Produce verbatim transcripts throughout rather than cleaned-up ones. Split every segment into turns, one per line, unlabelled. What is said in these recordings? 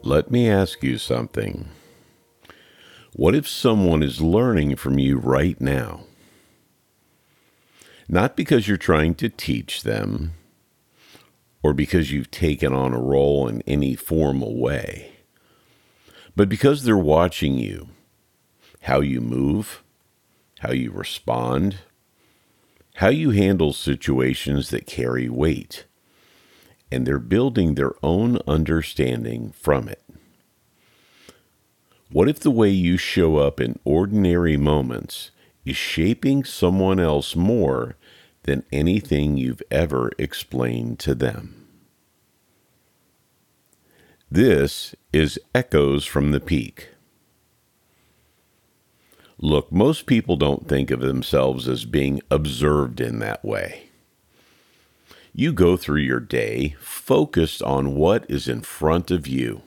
Let me ask you something. What if someone is learning from you right now? Not because you're trying to teach them, or because you've taken on a role in any formal way, but because they're watching you, how you move, how you respond, how you handle situations that carry weight, and they're building their own understanding from it. What if the way you show up in ordinary moments is shaping someone else more than anything you've ever explained to them? This is Echoes from the Peak. Look, most people don't think of themselves as being observed in that way. You go through your day focused on what is in front of you.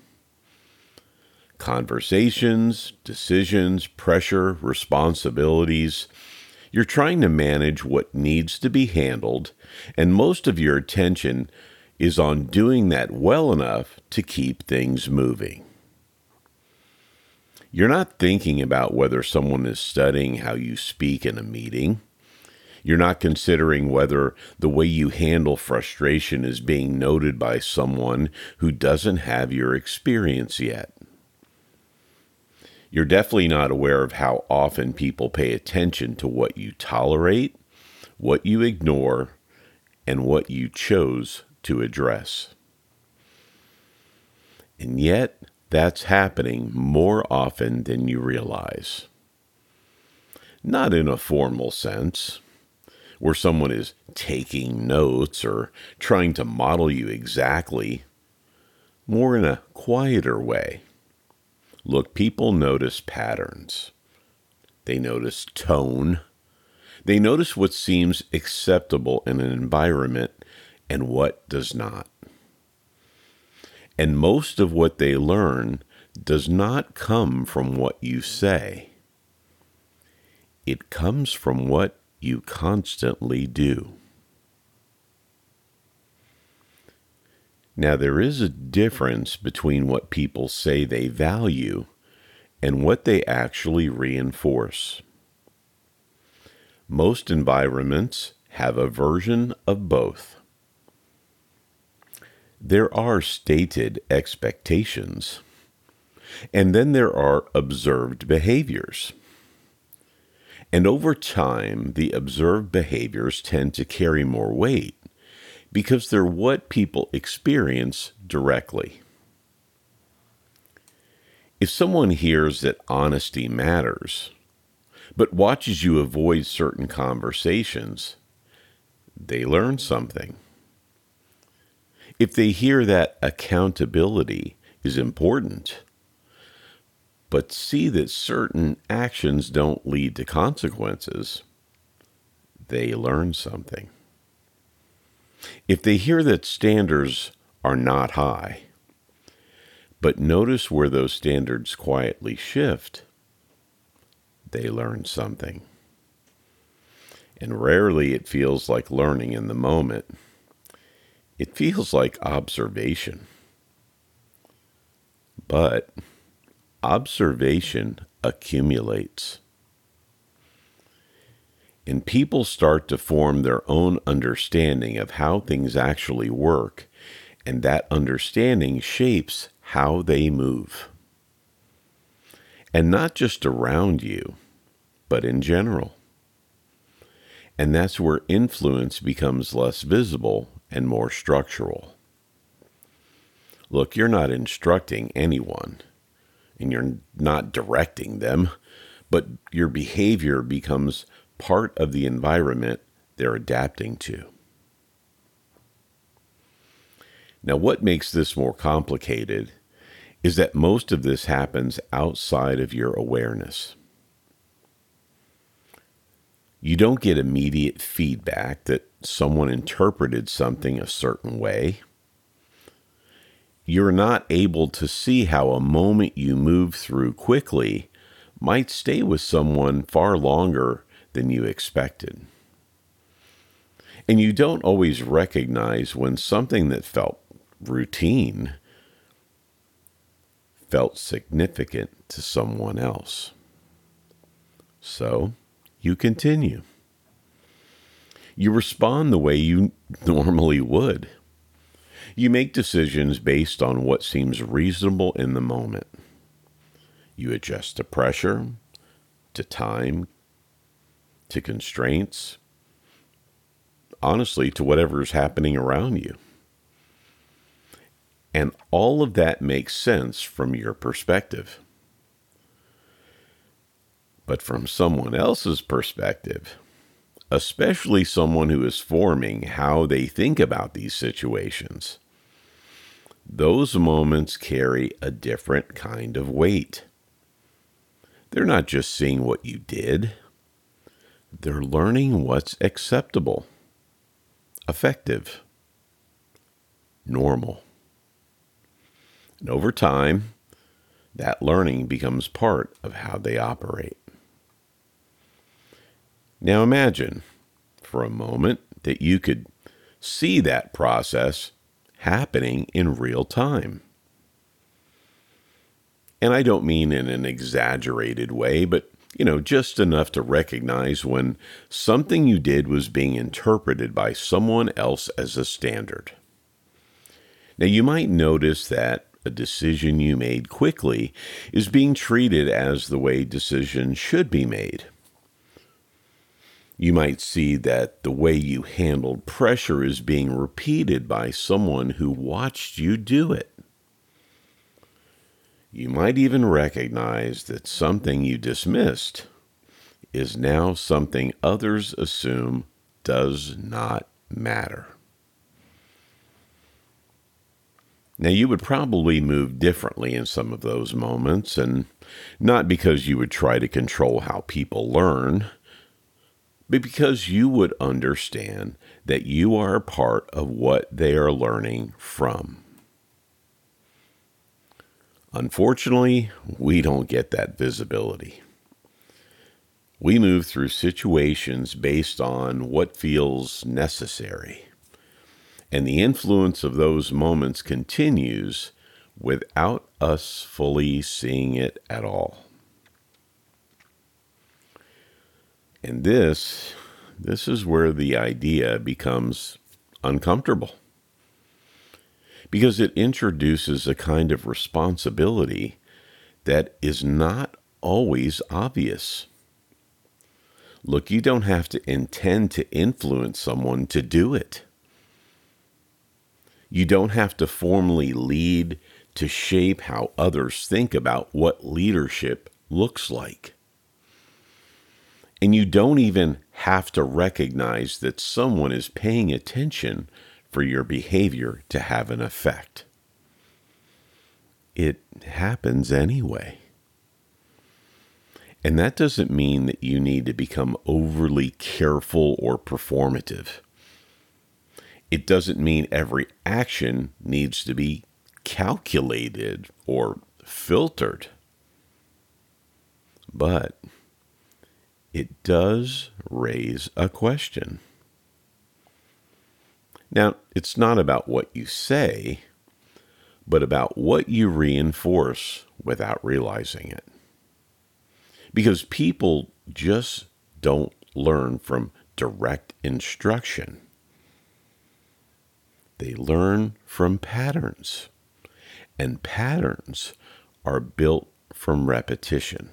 Conversations, decisions, pressure, responsibilities. You're trying to manage what needs to be handled, and most of your attention is on doing that well enough to keep things moving. You're not thinking about whether someone is studying how you speak in a meeting. You're not considering whether the way you handle frustration is being noted by someone who doesn't have your experience yet. You're definitely not aware of how often people pay attention to what you tolerate, what you ignore, and what you chose to address. And yet, that's happening more often than you realize. Not in a formal sense, where someone is taking notes or trying to model you exactly, more in a quieter way. Look, people notice patterns. They notice tone. They notice what seems acceptable in an environment and what does not. And most of what they learn does not come from what you say. It comes from what you constantly do. Now, there is a difference between what people say they value and what they actually reinforce. Most environments have a version of both. There are stated expectations, and then there are observed behaviors. And over time, the observed behaviors tend to carry more weight because they're what people experience directly. If someone hears that honesty matters, but watches you avoid certain conversations, they learn something. If they hear that accountability is important, but see that certain actions don't lead to consequences, they learn something. If they hear that standards are not high, but notice where those standards quietly shift, they learn something. And rarely it feels like learning in the moment. It feels like observation. But observation accumulates. And people start to form their own understanding of how things actually work, and that understanding shapes how they move. And not just around you, but in general. And that's where influence becomes less visible and more structural. Look, you're not instructing anyone, and you're not directing them, but your behavior becomes part of the environment they're adapting to. Now, what makes this more complicated is that most of this happens outside of your awareness. You don't get immediate feedback that someone interpreted something a certain way. You're not able to see how a moment you move through quickly might stay with someone far longer than you expected. And you don't always recognize when something that felt routine felt significant to someone else. So you continue. You respond the way you normally would. You make decisions based on what seems reasonable in the moment. You adjust to pressure, to time, to constraints, honestly, to whatever's happening around you. And all of that makes sense from your perspective. But from someone else's perspective, especially someone who is forming how they think about these situations, those moments carry a different kind of weight. They're not just seeing what you did. They're learning what's acceptable, effective, normal. And over time, that learning becomes part of how they operate. Now imagine for a moment that you could see that process happening in real time. And I don't mean in an exaggerated way, but, you know, just enough to recognize when something you did was being interpreted by someone else as a standard. Now, you might notice that a decision you made quickly is being treated as the way decisions should be made. You might see that the way you handled pressure is being repeated by someone who watched you do it. You might even recognize that something you dismissed is now something others assume does not matter. Now, you would probably move differently in some of those moments, and not because you would try to control how people learn, but because you would understand that you are a part of what they are learning from. Unfortunately, we don't get that visibility. We move through situations based on what feels necessary, and the influence of those moments continues without us fully seeing it at all. And this, this is where the idea becomes uncomfortable, because it introduces a kind of responsibility that is not always obvious. Look, you don't have to intend to influence someone to do it. You don't have to formally lead to shape how others think about what leadership looks like. And you don't even have to recognize that someone is paying attention for your behavior to have an effect. It happens anyway. And that doesn't mean that you need to become overly careful or performative. It doesn't mean every action needs to be calculated or filtered. But it does raise a question. Now, it's not about what you say, but about what you reinforce without realizing it. Because people just don't learn from direct instruction. They learn from patterns, and patterns are built from repetition.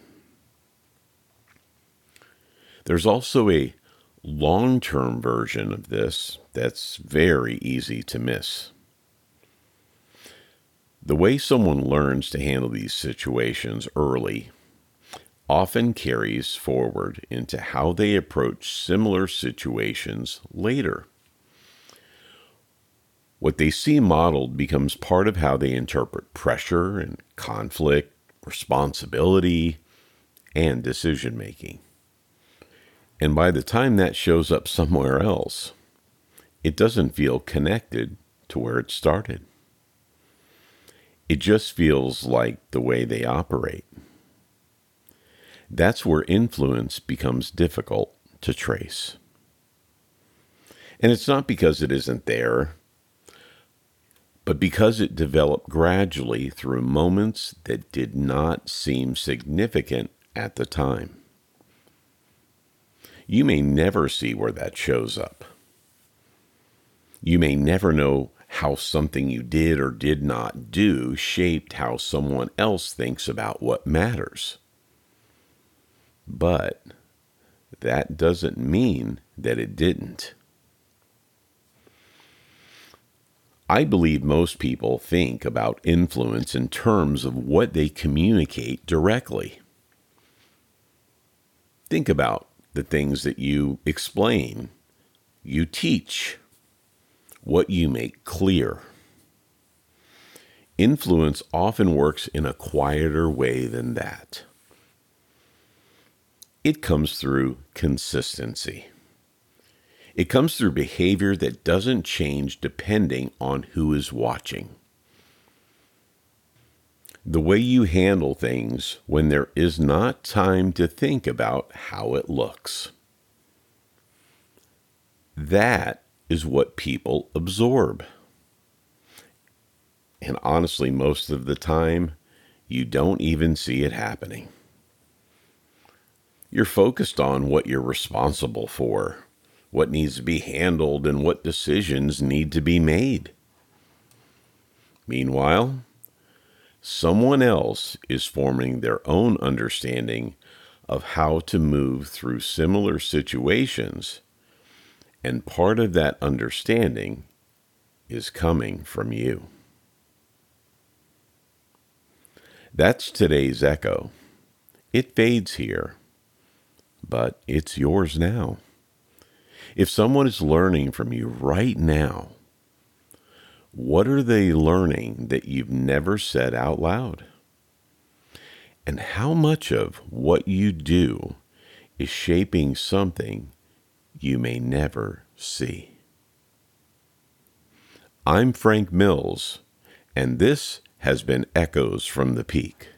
There's also a long-term version of this that's very easy to miss. The way someone learns to handle these situations early often carries forward into how they approach similar situations later. What they see modeled becomes part of how they interpret pressure and conflict, responsibility, and decision-making. And by the time that shows up somewhere else, it doesn't feel connected to where it started. It just feels like the way they operate. That's where influence becomes difficult to trace. And it's not because it isn't there, but because it developed gradually through moments that did not seem significant at the time. You may never see where that shows up. You may never know how something you did or did not do shaped how someone else thinks about what matters. But that doesn't mean that it didn't. I believe most people think about influence in terms of what they communicate directly. Think about the things that you explain, you teach, what you make clear. Influence often works in a quieter way than that. It comes through consistency. It comes through behavior that doesn't change depending on who is watching. The way you handle things when there is not time to think about how it looks. That is what people absorb. And honestly, most of the time, you don't even see it happening. You're focused on what you're responsible for, what needs to be handled, and what decisions need to be made. Meanwhile, someone else is forming their own understanding of how to move through similar situations, and part of that understanding is coming from you. That's today's echo. It fades here, but it's yours now. If someone is learning from you right now, what are they learning that you've never said out loud? And how much of what you do is shaping something you may never see? I'm Frank Mills, and this has been Echoes from the Peak.